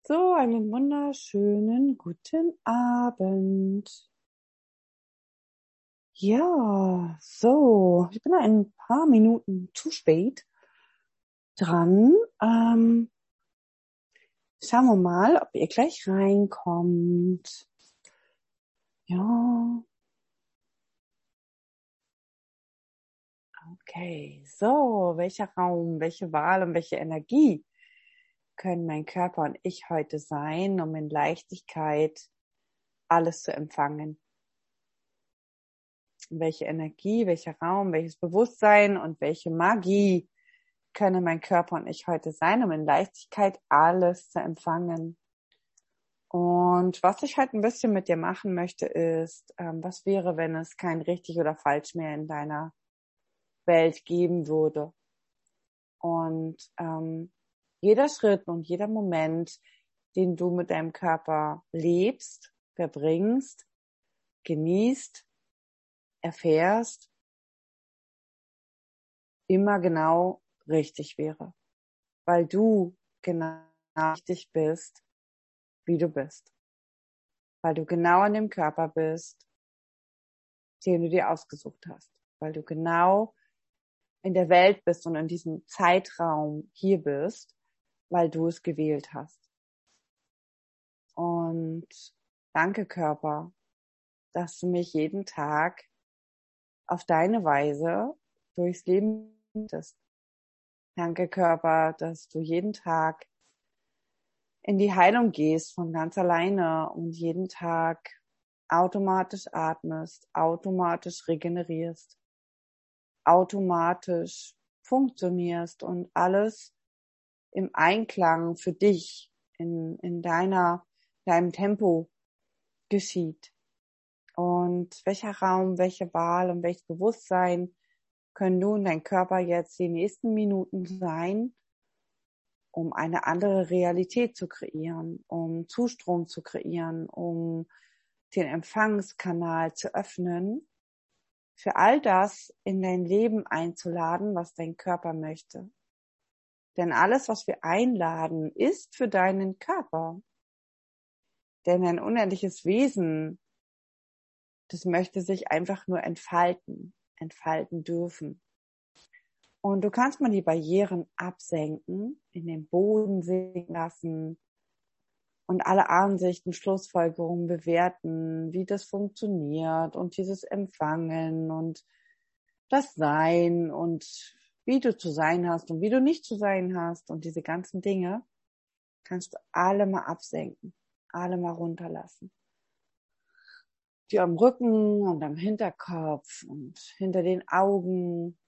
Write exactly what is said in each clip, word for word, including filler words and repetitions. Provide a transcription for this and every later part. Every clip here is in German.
So, einen wunderschönen guten Abend. Ja, so, ich bin ein paar Minuten zu spät dran. Ähm, schauen wir mal, ob ihr gleich reinkommt. Ja. Okay, so, welcher Raum, welche Wahl und welche Energie können mein Körper und ich heute sein, um in Leichtigkeit alles zu empfangen? Welche Energie, welcher Raum, welches Bewusstsein und welche Magie können mein Körper und ich heute sein, um in Leichtigkeit alles zu empfangen. Und was ich heute ein bisschen mit dir machen möchte, ist, ähm, was wäre, wenn es kein richtig oder falsch mehr in deiner Welt geben würde. Und ähm, jeder Schritt und jeder Moment, den du mit deinem Körper lebst, verbringst, genießt, erfährst, immer genau richtig wäre, weil du genau richtig bist, wie du bist, weil du genau an dem Körper bist, den du dir ausgesucht hast, weil du genau in der Welt bist und in diesem Zeitraum hier bist, weil du es gewählt hast. Und danke, Körper, dass du mich jeden Tag auf deine Weise durchs Leben bist. Danke, Körper, dass du jeden Tag in die Heilung gehst von ganz alleine und jeden Tag automatisch atmest, automatisch regenerierst, automatisch funktionierst und alles im Einklang für dich in, in deiner, deinem Tempo geschieht. Und welcher Raum, welche Wahl und welches Bewusstsein können du und dein Körper jetzt die nächsten Minuten sein, um eine andere Realität zu kreieren, um Zustrom zu kreieren, um den Empfangskanal zu öffnen, für all das in dein Leben einzuladen, was dein Körper möchte. Denn alles, was wir einladen, ist für deinen Körper. Denn ein unendliches Wesen, das möchte sich einfach nur entfalten, entfalten dürfen. Und du kannst mal die Barrieren absenken, in den Boden sinken lassen und alle Ansichten, Schlussfolgerungen bewerten, wie das funktioniert und dieses Empfangen und das Sein und wie du zu sein hast und wie du nicht zu sein hast und diese ganzen Dinge kannst du alle mal absenken, alle mal runterlassen. Die am Rücken und am Hinterkopf und hinter den Augen,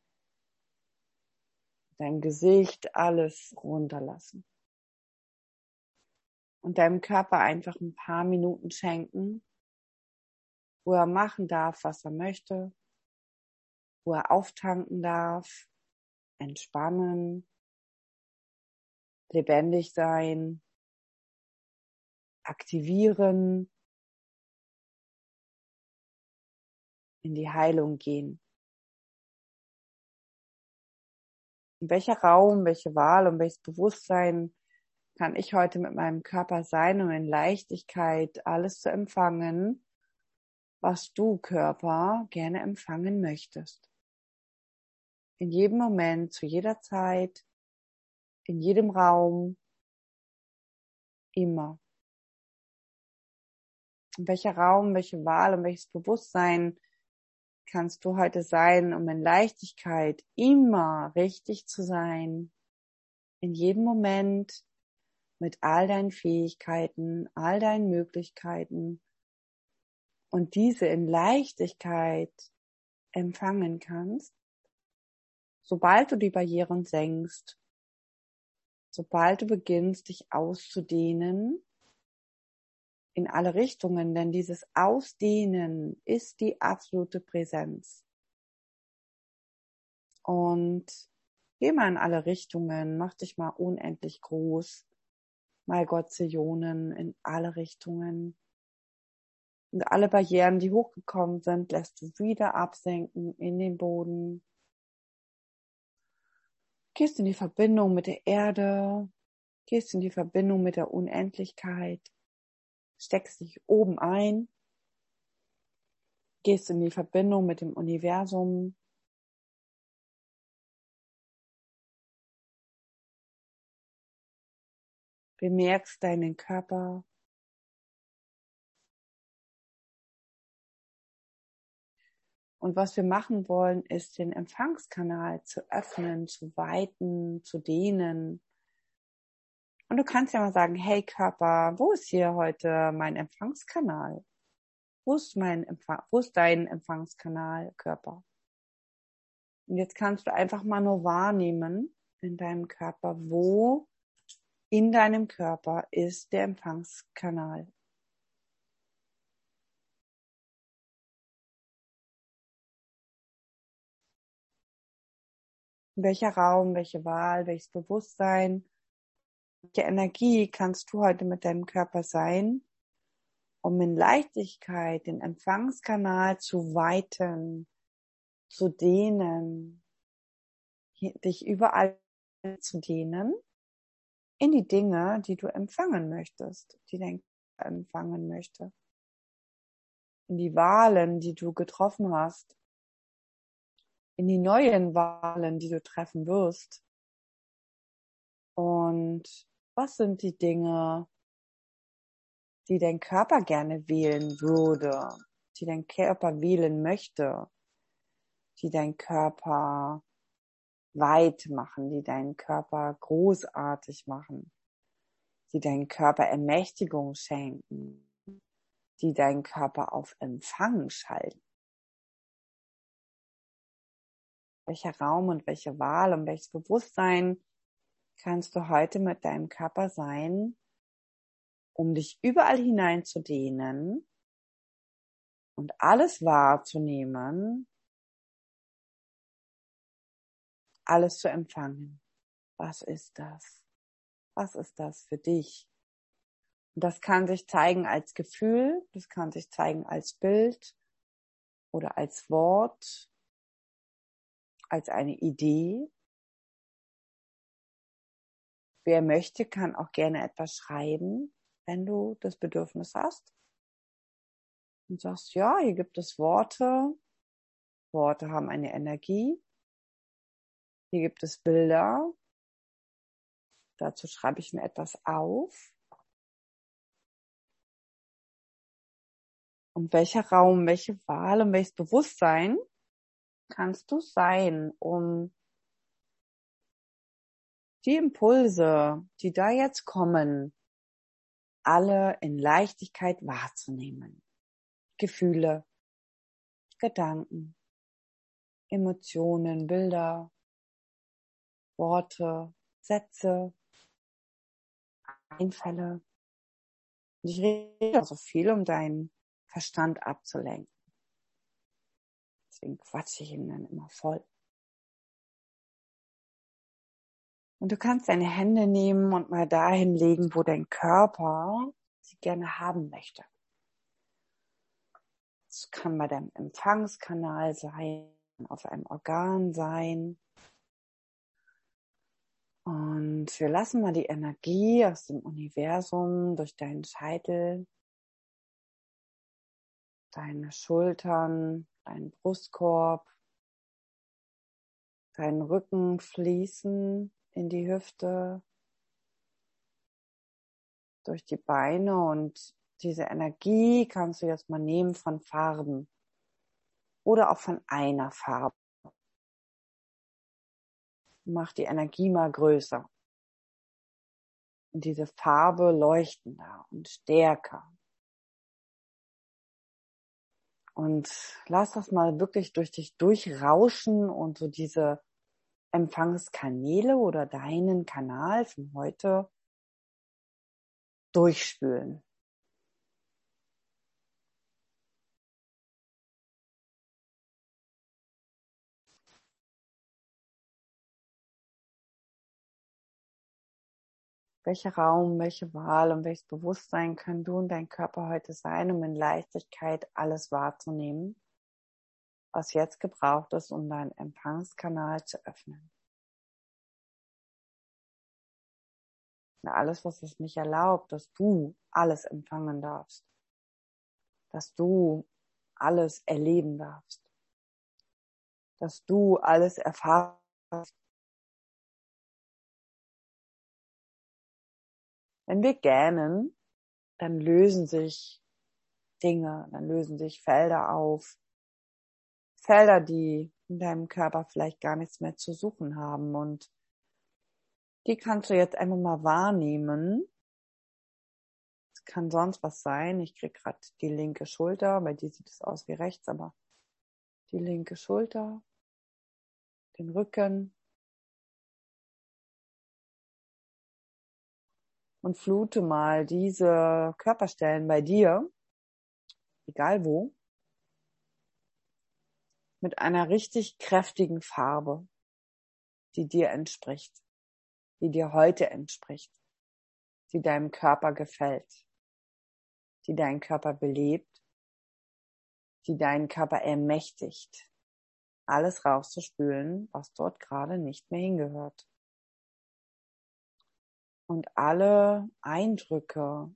deinem Gesicht, alles runterlassen. Und deinem Körper einfach ein paar Minuten schenken, wo er machen darf, was er möchte, wo er auftanken darf, entspannen, lebendig sein, aktivieren, in die Heilung gehen. In welcher Raum, welche Wahl und welches Bewusstsein kann ich heute mit meinem Körper sein, um in Leichtigkeit alles zu empfangen, was du, Körper, gerne empfangen möchtest. In jedem Moment, zu jeder Zeit, in jedem Raum, immer. In welcher Raum, welche Wahl und welches Bewusstsein kannst du heute sein, um in Leichtigkeit immer richtig zu sein, in jedem Moment, mit all deinen Fähigkeiten, all deinen Möglichkeiten und diese in Leichtigkeit empfangen kannst, sobald du die Barrieren senkst, sobald du beginnst, dich auszudehnen in alle Richtungen, denn dieses Ausdehnen ist die absolute Präsenz. Und geh mal in alle Richtungen, mach dich mal unendlich groß, mal Gottzillionen in alle Richtungen. Und alle Barrieren, die hochgekommen sind, lässt du wieder absenken in den Boden. Gehst in die Verbindung mit der Erde, Gehst in die Verbindung mit der Unendlichkeit, steckst dich oben ein, gehst in die Verbindung mit dem Universum, bemerkst deinen Körper. Und was wir machen wollen, ist den Empfangskanal zu öffnen, zu weiten, zu dehnen. Und du kannst ja mal sagen, hey Körper, wo ist hier heute mein Empfangskanal? Wo ist mein Empfang, wo ist dein Empfangskanal, Körper? Und jetzt kannst du einfach mal nur wahrnehmen in deinem Körper, wo in deinem Körper ist der Empfangskanal. Welcher Raum, welche Wahl, welches Bewusstsein, welche Energie kannst du heute mit deinem Körper sein, um in Leichtigkeit den Empfangskanal zu weiten, zu dehnen, dich überall zu dehnen, in die Dinge, die du empfangen möchtest, die dein Körper empfangen möchte, in die Wahlen, die du getroffen hast, in die neuen Wahlen, die du treffen wirst. Und was sind die Dinge, die dein Körper gerne wählen würde, die dein Körper wählen möchte, die dein Körper weit machen, die deinen Körper großartig machen, die deinen Körper Ermächtigung schenken, die deinen Körper auf Empfang schalten. Welcher Raum und welche Wahl und welches Bewusstsein kannst du heute mit deinem Körper sein, um dich überall hineinzudehnen und alles wahrzunehmen, alles zu empfangen. Was ist das? Was ist das für dich? Und das kann sich zeigen als Gefühl, das kann sich zeigen als Bild oder als Wort, als eine Idee. Wer möchte, kann auch gerne etwas schreiben, wenn du das Bedürfnis hast. Und sagst, ja, hier gibt es Worte. Worte haben eine Energie. Hier gibt es Bilder. Dazu schreibe ich mir etwas auf. Und welcher Raum, welche Wahl und welches Bewusstsein kannst du sein, um die Impulse, die da jetzt kommen, alle in Leichtigkeit wahrzunehmen. Gefühle, Gedanken, Emotionen, Bilder, Worte, Sätze, Einfälle. Und ich rede so viel, um deinen Verstand abzulenken. Deswegen quatsche ich ihn dann immer voll. Und du kannst deine Hände nehmen und mal dahin legen, wo dein Körper sie gerne haben möchte. Es kann bei deinem Empfangskanal sein, auf einem Organ sein. Und wir lassen mal die Energie aus dem Universum durch deinen Scheitel, deine Schultern, deinen Brustkorb, deinen Rücken fließen in die Hüfte, durch die Beine, und diese Energie kannst du jetzt mal nehmen von Farben oder auch von einer Farbe. Mach die Energie mal größer. Und diese Farbe leuchtender und stärker. Und lass das mal wirklich durch dich durchrauschen und so diese Empfangskanäle oder deinen Kanal von heute durchspülen. Welcher Raum, welche Wahl und welches Bewusstsein kann du und dein Körper heute sein, um in Leichtigkeit alles wahrzunehmen, was jetzt gebraucht ist, um deinen Empfangskanal zu öffnen? Alles, was es nicht erlaubt, dass du alles empfangen darfst. Dass du alles erleben darfst. Dass du alles erfahren darfst. Wenn wir gähnen, dann lösen sich Dinge, dann lösen sich Felder auf. Felder, die in deinem Körper vielleicht gar nichts mehr zu suchen haben. Und die kannst du jetzt einfach mal wahrnehmen. Es kann sonst was sein. Ich krieg gerade die linke Schulter. Bei dir sieht es aus wie rechts, aber die linke Schulter, den Rücken. Und flute mal diese Körperstellen bei dir, egal wo, mit einer richtig kräftigen Farbe, die dir entspricht, die dir heute entspricht, die deinem Körper gefällt, die deinen Körper belebt, die deinen Körper ermächtigt, alles rauszuspülen, was dort gerade nicht mehr hingehört. Und alle Eindrücke,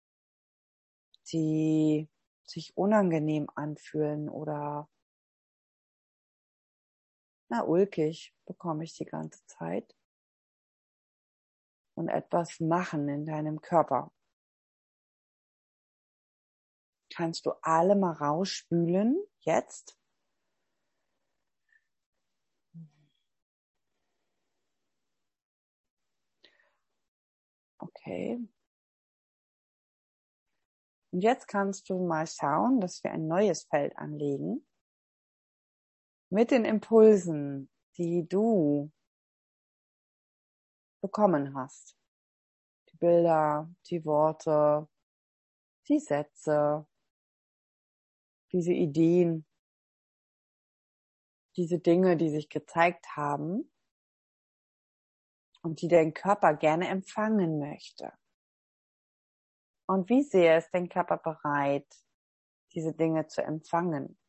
die sich unangenehm anfühlen oder na, ulkig bekomme ich die ganze Zeit. Und etwas machen in deinem Körper. Kannst du alle mal rausspülen, jetzt? Okay. Und jetzt kannst du mal schauen, dass wir ein neues Feld anlegen. Mit den Impulsen, die du bekommen hast. Die Bilder, die Worte, die Sätze, diese Ideen, diese Dinge, die sich gezeigt haben und die dein Körper gerne empfangen möchte. Und wie sehr ist dein Körper bereit, diese Dinge zu empfangen?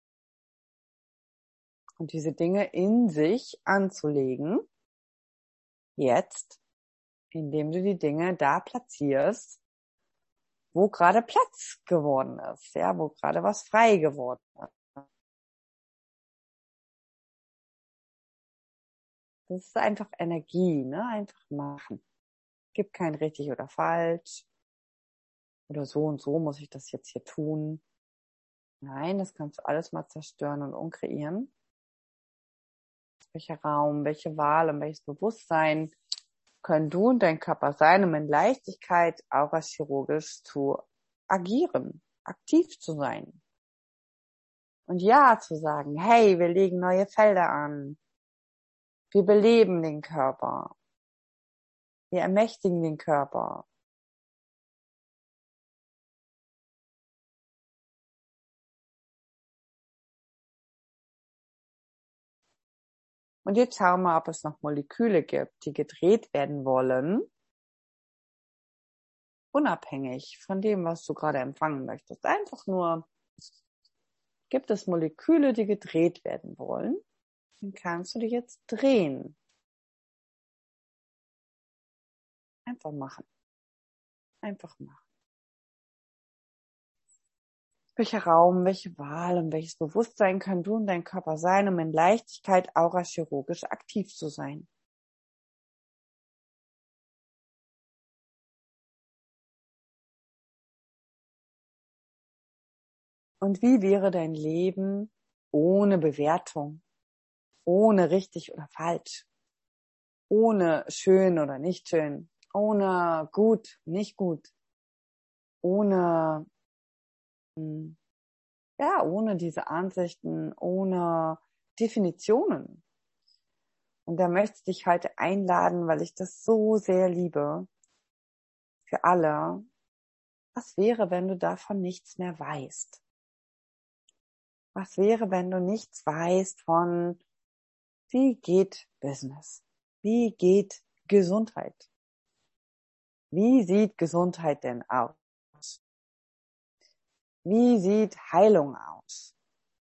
Und diese Dinge in sich anzulegen, jetzt, indem du die Dinge da platzierst, wo gerade Platz geworden ist, ja, wo gerade was frei geworden ist. Das ist einfach Energie, ne? Einfach machen. Gibt kein richtig oder falsch. Oder so und so muss ich das jetzt hier tun. Nein, das kannst du alles mal zerstören und umkreieren. Welcher Raum, welche Wahl und welches Bewusstsein können du und dein Körper sein, um in Leichtigkeit aurachirurgisch zu agieren, aktiv zu sein. Und ja zu sagen, hey, wir legen neue Felder an. Wir beleben den Körper. Wir ermächtigen den Körper. Und jetzt schauen wir, ob es noch Moleküle gibt, die gedreht werden wollen, unabhängig von dem, was du gerade empfangen möchtest. Einfach nur, gibt es Moleküle, die gedreht werden wollen, dann kannst du die jetzt drehen. Einfach machen. Einfach machen. Welcher Raum, welche Wahl und welches Bewusstsein können du und dein Körper sein, um in Leichtigkeit aurachirurgisch aktiv zu sein? Und wie wäre dein Leben ohne Bewertung, ohne richtig oder falsch, ohne schön oder nicht schön, ohne gut, nicht gut, ohne, ja, ohne diese Ansichten, ohne Definitionen? Und da möchte ich dich heute einladen, weil ich das so sehr liebe, für alle. Was wäre, wenn du davon nichts mehr weißt? Was wäre, wenn du nichts weißt von, wie geht Business? Wie geht Gesundheit? Wie sieht Gesundheit denn aus? Wie sieht Heilung aus?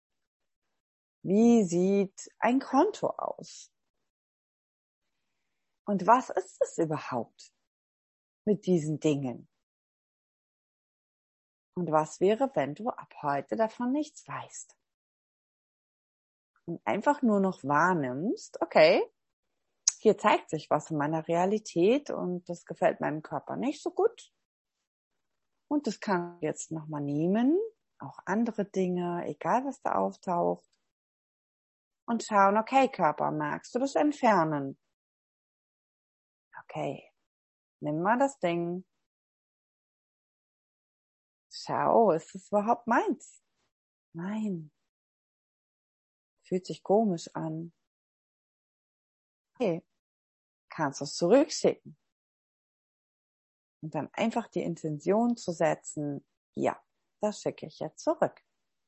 Wie sieht ein Konto aus? Und was ist es überhaupt? mit diesen Dingen? Und was wäre, wenn du ab heute davon nichts weißt? Und einfach nur noch wahrnimmst, okay, hier zeigt sich was in meiner Realität und das gefällt meinem Körper nicht so gut. Und das kann ich jetzt nochmal nehmen, auch andere Dinge, egal was da auftaucht. Und schauen, okay, Körper, magst du das entfernen? Okay, nimm mal das Ding. Schau, ist es überhaupt meins? Nein. Fühlt sich komisch an. Okay, kannst du es zurückschicken. Und dann einfach die Intention zu setzen, ja, das schicke ich jetzt zurück.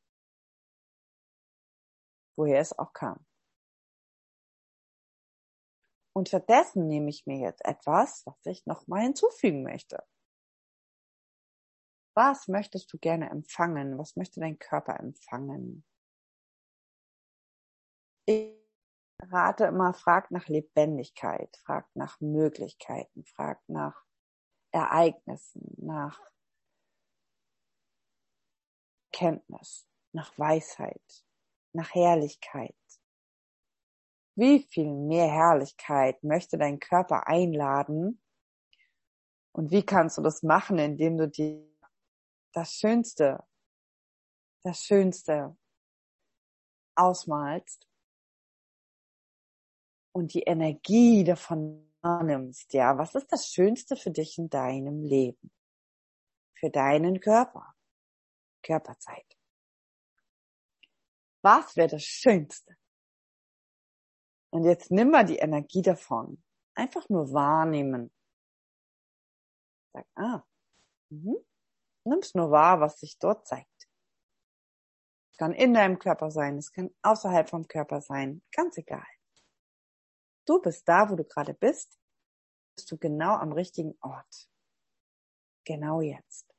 Woher es auch kam. Und stattdessen nehme ich mir jetzt etwas, was ich nochmal hinzufügen möchte. Was möchtest du gerne empfangen? Was möchte dein Körper empfangen? Ich rate immer, frag nach Lebendigkeit, frag nach Möglichkeiten, frag nach Ereignissen, nach Kenntnis, nach Weisheit, nach Herrlichkeit. Wie viel mehr Herrlichkeit möchte dein Körper einladen? Und wie kannst du das machen, indem du dir das Schönste, das Schönste ausmalst und die Energie davon wahrnimmst? Ja, was ist das Schönste für dich in deinem Leben? Für deinen Körper? Körperzeit. Was wäre das Schönste? Und jetzt nimm mal die Energie davon. Einfach nur wahrnehmen. Sag, ah, mhm. Nimm's nur wahr, was sich dort zeigt. Es kann in deinem Körper sein, es kann außerhalb vom Körper sein, ganz egal. Du bist da, wo du gerade bist, bist du genau am richtigen Ort. Genau jetzt.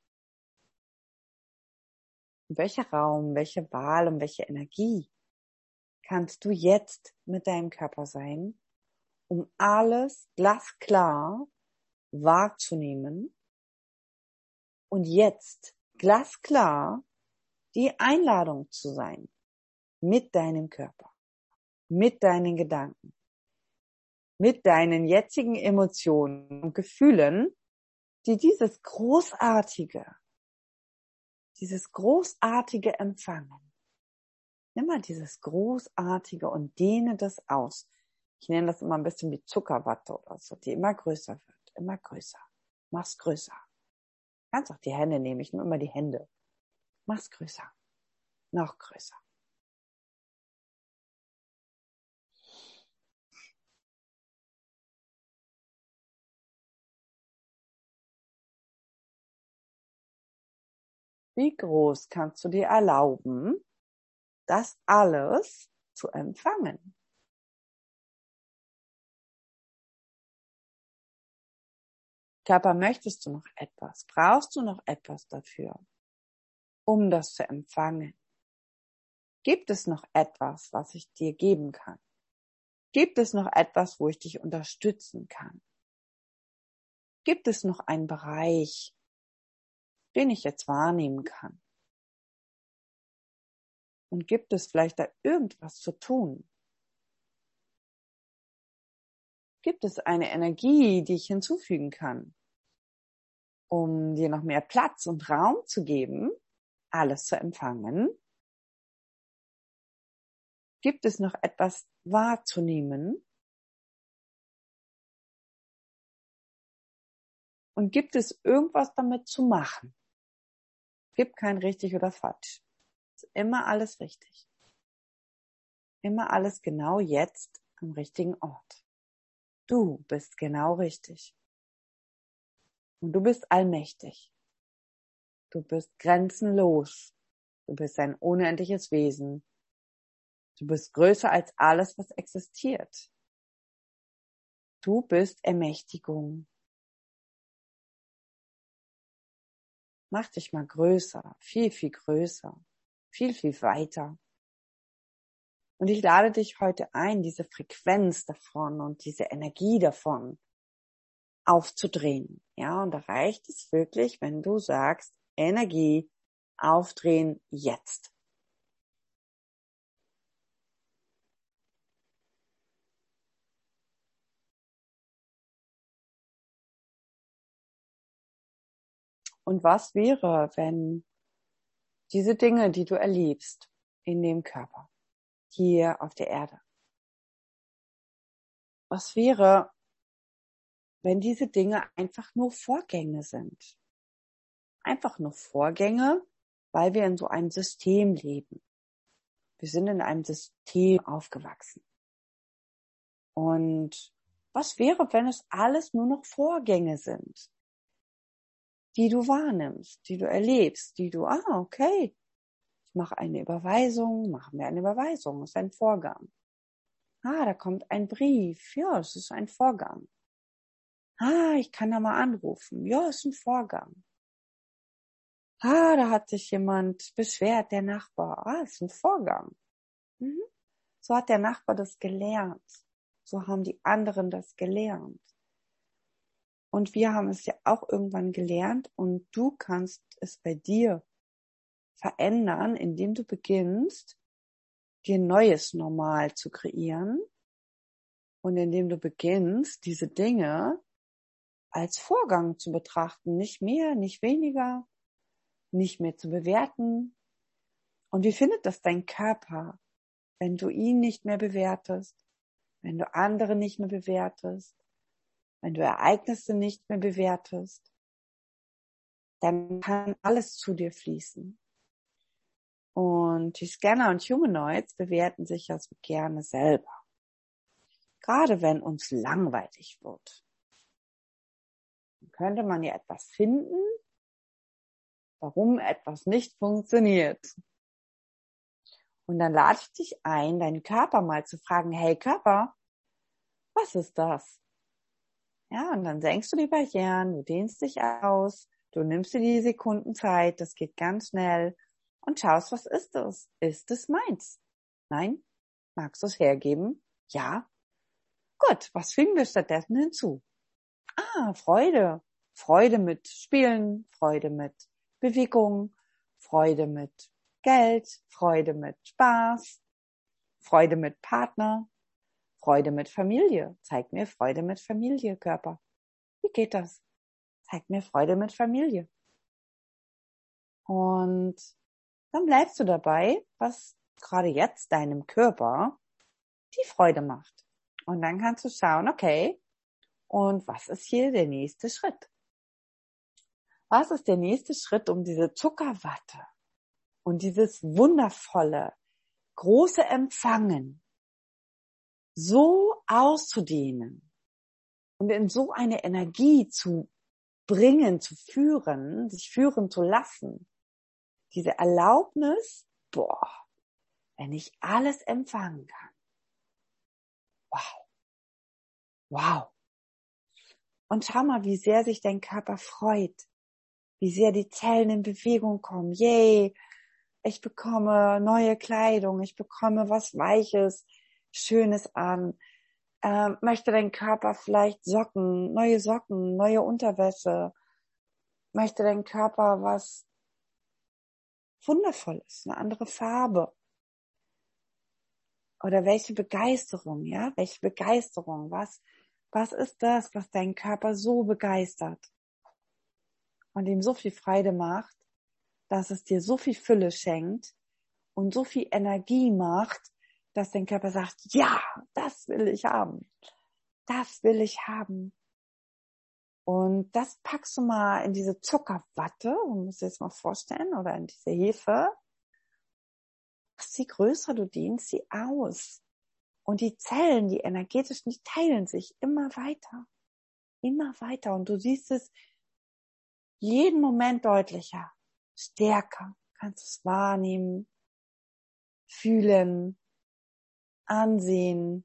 Und welcher Raum, welche Wahl und welche Energie kannst du jetzt mit deinem Körper sein, um alles glasklar wahrzunehmen und jetzt glasklar die Einladung zu sein mit deinem Körper, mit deinen Gedanken, mit deinen jetzigen Emotionen und Gefühlen, die dieses großartige, dieses großartige empfangen. Nimm mal dieses großartige und dehne das aus. Ich nenne das immer ein bisschen wie Zuckerwatte oder so, die immer größer wird, immer größer. Mach's größer. Du kannst auch die Hände nehmen, ich nehme immer die Hände. Mach's größer. Noch größer. Wie groß kannst du dir erlauben, das alles zu empfangen? Körper, möchtest du noch etwas? Brauchst du noch etwas dafür, um das zu empfangen? Gibt es noch etwas, was ich dir geben kann? Gibt es noch etwas, wo ich dich unterstützen kann? Gibt es noch einen Bereich, den ich jetzt wahrnehmen kann? Und gibt es vielleicht da irgendwas zu tun? Gibt es eine Energie, die ich hinzufügen kann, um dir noch mehr Platz und Raum zu geben, alles zu empfangen? Gibt es noch etwas wahrzunehmen? Und gibt es irgendwas damit zu machen? Es gibt kein richtig oder falsch. Es ist immer alles richtig. Immer alles genau jetzt am richtigen Ort. Du bist genau richtig. Und du bist allmächtig. Du bist grenzenlos. Du bist ein unendliches Wesen. Du bist größer als alles, was existiert. Du bist Ermächtigung. Mach dich mal größer, viel, viel größer, viel, viel weiter. Und ich lade dich heute ein, diese Frequenz davon und diese Energie davon aufzudrehen. Ja, und da reicht es wirklich, wenn du sagst, Energie aufdrehen jetzt. Und was wäre, wenn diese Dinge, die du erlebst in dem Körper, hier auf der Erde, was wäre, wenn diese Dinge einfach nur Vorgänge sind? Einfach nur Vorgänge, weil wir in so einem System leben. Wir sind in einem System aufgewachsen. Und was wäre, wenn es alles nur noch Vorgänge sind, die du wahrnimmst, die du erlebst, die du, ah, okay, ich mache eine Überweisung, machen wir eine Überweisung, das ist ein Vorgang. Ah, da kommt ein Brief, ja, es ist ein Vorgang. Ah, ich kann da mal anrufen, ja, es ist ein Vorgang. Ah, da hat sich jemand beschwert, der Nachbar, ah, es ist ein Vorgang. Mhm. So hat der Nachbar das gelernt, so haben die anderen das gelernt. Und wir haben es ja auch irgendwann gelernt und du kannst es bei dir verändern, indem du beginnst, dir ein neues Normal zu kreieren und indem du beginnst, diese Dinge als Vorgang zu betrachten, nicht mehr, nicht weniger, nicht mehr zu bewerten. Und wie findet das dein Körper, wenn du ihn nicht mehr bewertest, wenn du andere nicht mehr bewertest, wenn du Ereignisse nicht mehr bewertest? Dann kann alles zu dir fließen. Und die Scanner und Humanoids bewerten sich ja so gerne selber. Gerade wenn uns langweilig wird, dann könnte man ja etwas finden, warum etwas nicht funktioniert. Und dann lade ich dich ein, deinen Körper mal zu fragen, hey Körper, was ist das? Ja, und dann senkst du die Barrieren, du dehnst dich aus, du nimmst dir die Sekunden Zeit, das geht ganz schnell und schaust, was ist es? Ist es meins? Nein? Magst du es hergeben? Ja? Gut, was fügen wir stattdessen hinzu? Ah, Freude. Freude mit Spielen, Freude mit Bewegung, Freude mit Geld, Freude mit Spaß, Freude mit Partner, Freude mit Familie. Zeig mir Freude mit Familie, Körper. Wie geht das? Zeig mir Freude mit Familie. Und dann bleibst du dabei, was gerade jetzt deinem Körper die Freude macht. Und dann kannst du schauen, okay, und was ist hier der nächste Schritt? Was ist der nächste Schritt, um diese Zuckerwatte und dieses wundervolle, große Empfangen so auszudehnen und in so eine Energie zu bringen, zu führen, sich führen zu lassen? Diese Erlaubnis, boah, wenn ich alles empfangen kann. Wow. Wow. Und schau mal, wie sehr sich dein Körper freut, wie sehr die Zellen in Bewegung kommen. Yay, ich bekomme neue Kleidung, ich bekomme was Weiches, Schönes an. Ähm, möchte dein Körper vielleicht Socken, neue Socken, neue Unterwäsche? Möchte dein Körper was Wundervolles, eine andere Farbe? Oder welche Begeisterung, ja? Welche Begeisterung? Was, was ist das, was deinen Körper so begeistert und ihm so viel Freude macht, dass es dir so viel Fülle schenkt und so viel Energie macht, dass dein Körper sagt, ja, das will ich haben. Das will ich haben. Und das packst du mal in diese Zuckerwatte, du musst dir das mal vorstellen, oder in diese Hefe. Machst sie größer, du dehnst sie aus. Und die Zellen, die energetisch nicht teilen sich immer weiter. Immer weiter. Und du siehst es jeden Moment deutlicher, stärker. Kannst es wahrnehmen, fühlen, ansehen.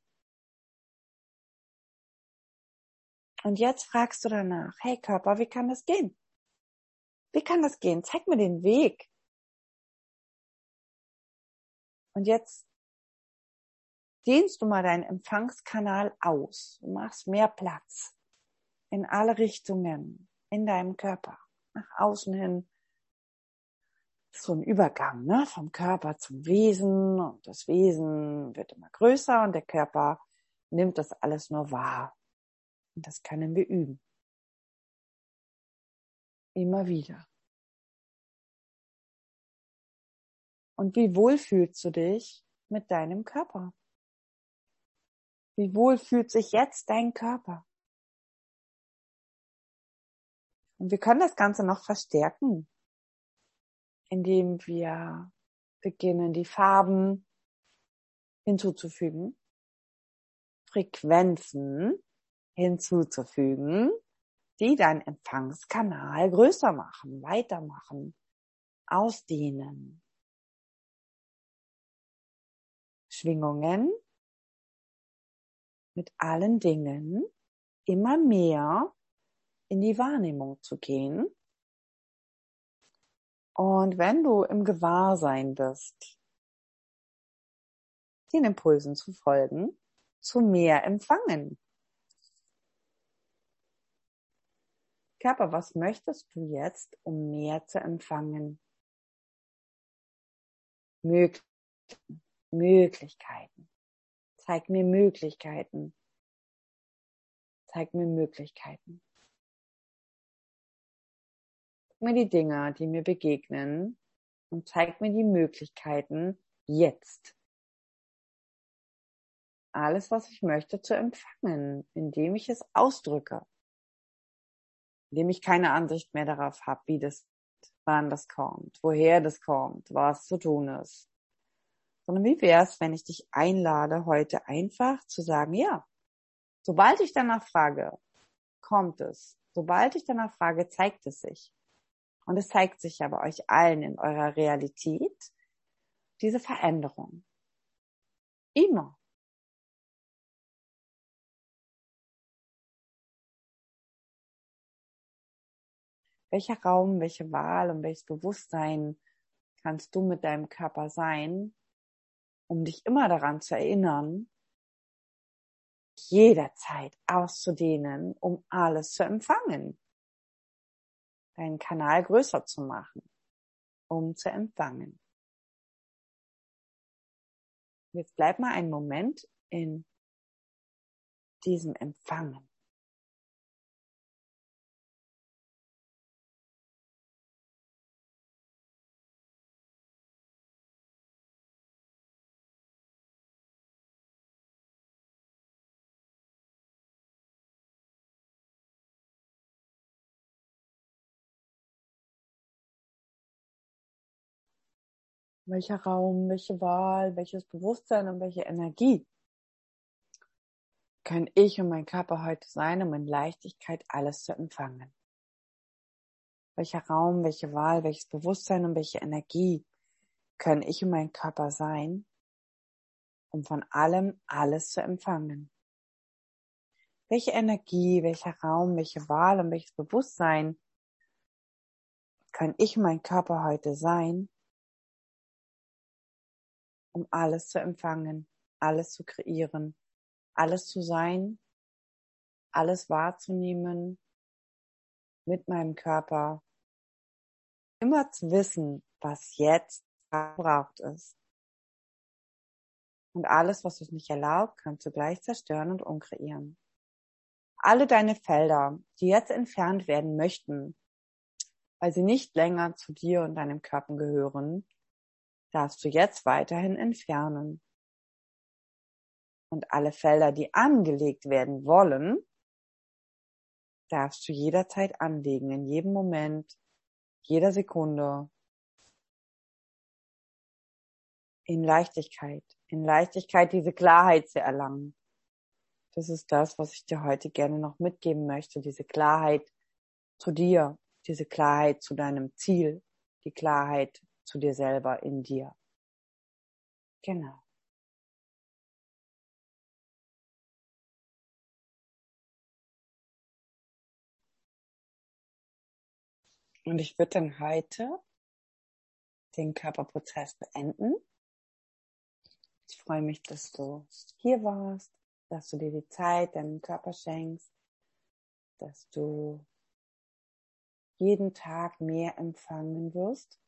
Und jetzt fragst du danach, hey Körper, wie kann das gehen? Wie kann das gehen? Zeig mir den Weg. Und jetzt dehnst du mal deinen Empfangskanal aus. Du machst mehr Platz. in alle Richtungen in deinem Körper, nach außen hin. So ein Übergang, ne, vom Körper zum Wesen, und das Wesen wird immer größer und der Körper nimmt das alles nur wahr. Und das können wir üben. Immer wieder. Und wie wohl fühlst du dich mit deinem Körper? Wie wohl fühlt sich jetzt dein Körper? Und wir können das Ganze noch verstärken, indem wir beginnen, die Farben hinzuzufügen, Frequenzen hinzuzufügen, die deinen Empfangskanal größer machen, weitermachen, ausdehnen. Schwingungen mit allen Dingen immer mehr in die Wahrnehmung zu gehen. Und wenn du im Gewahrsein bist, den Impulsen zu folgen, zu mehr empfangen. Körper, was möchtest du jetzt, um mehr zu empfangen? Mög- Möglichkeiten. Zeig mir Möglichkeiten. Zeig mir Möglichkeiten. Zeig mir die Dinge, die mir begegnen, und zeig mir die Möglichkeiten jetzt. Alles, was ich möchte, zu empfangen, indem ich es ausdrücke. Indem ich keine Ansicht mehr darauf habe, wie das, wann das kommt, woher das kommt, was zu tun ist. Sondern wie wäre es, wenn ich dich einlade, heute einfach zu sagen, ja, sobald ich danach frage, kommt es. Sobald ich danach frage, zeigt es sich. Und es zeigt sich ja bei euch allen in eurer Realität, diese Veränderung. Immer. Welcher Raum, welche Wahl und welches Bewusstsein kannst du mit deinem Körper sein, um dich immer daran zu erinnern, jederzeit auszudehnen, um alles zu empfangen. Deinen Kanal größer zu machen, um zu empfangen. Jetzt bleib mal einen Moment in diesem Empfangen. Welcher Raum, welche Wahl, welches Bewusstsein und welche Energie kann ich und mein Körper heute sein, um in Leichtigkeit alles zu empfangen? Welcher Raum, welche Wahl, welches Bewusstsein und welche Energie können ich und mein Körper sein, um von allem alles zu empfangen? Welche Energie, welcher Raum, welche Wahl und welches Bewusstsein kann ich und mein Körper heute sein, um alles zu empfangen, alles zu kreieren, alles zu sein, alles wahrzunehmen mit meinem Körper, immer zu wissen, was jetzt braucht ist. Und alles, was es nicht erlaubt, kannst du gleich zerstören und umkreieren. Alle deine Felder, die jetzt entfernt werden möchten, weil sie nicht länger zu dir und deinem Körper gehören, darfst du jetzt weiterhin entfernen. Und alle Felder, die angelegt werden wollen, darfst du jederzeit anlegen, in jedem Moment, jeder Sekunde, in Leichtigkeit, in Leichtigkeit diese Klarheit zu erlangen. Das ist das, was ich dir heute gerne noch mitgeben möchte, diese Klarheit zu dir, diese Klarheit zu deinem Ziel, die Klarheit zu dir selber in dir. Genau. Und ich würde dann heute den Körperprozess beenden. Ich freue mich, dass du hier warst, dass du dir die Zeit deinem Körper schenkst. dass du jeden Tag mehr empfangen wirst,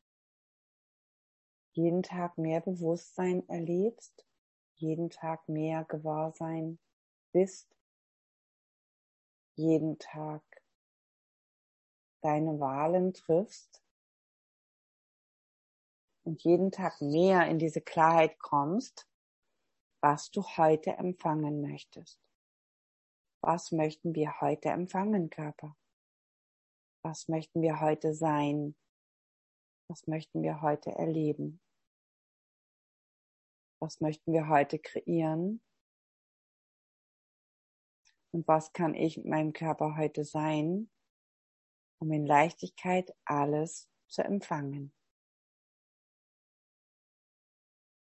jeden Tag mehr Bewusstsein erlebst, jeden Tag mehr Gewahrsein bist, jeden Tag deine Wahlen triffst und jeden Tag mehr in diese Klarheit kommst, was du heute empfangen möchtest. Was möchten wir heute empfangen, Körper? Was möchten wir heute sein? Was möchten wir heute erleben? Was möchten wir heute kreieren? Und was kann ich mit meinem Körper heute sein, um in Leichtigkeit alles zu empfangen?